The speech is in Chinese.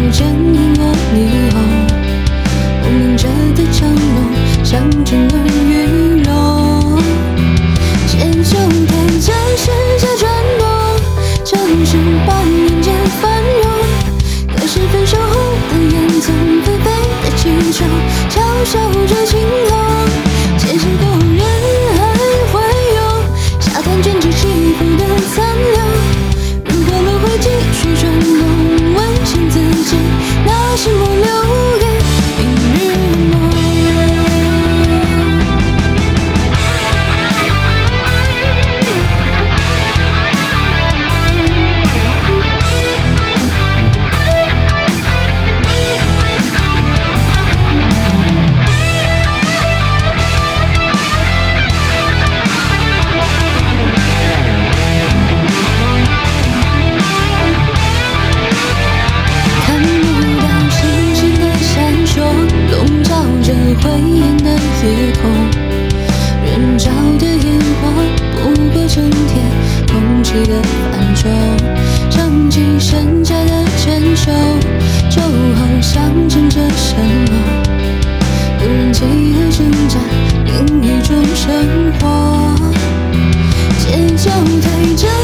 正因我霓虹，梦凝着的长龙，象征了雨落。借酒推着世界转动，城市把人间繁荣。可是分手后的烟囱，纷飞的气球，嘲笑着晴空。前行过人海会涌，沙滩卷着起伏的残留。如果轮回继续转动，问醒自己，那是我留给明日的梦。灰暗的夜空，人造的烟火不过成天空气的繁重，唱起剩下的牵手，酒后象征着什么？有人饥饿挣扎，另一种生活。借酒推着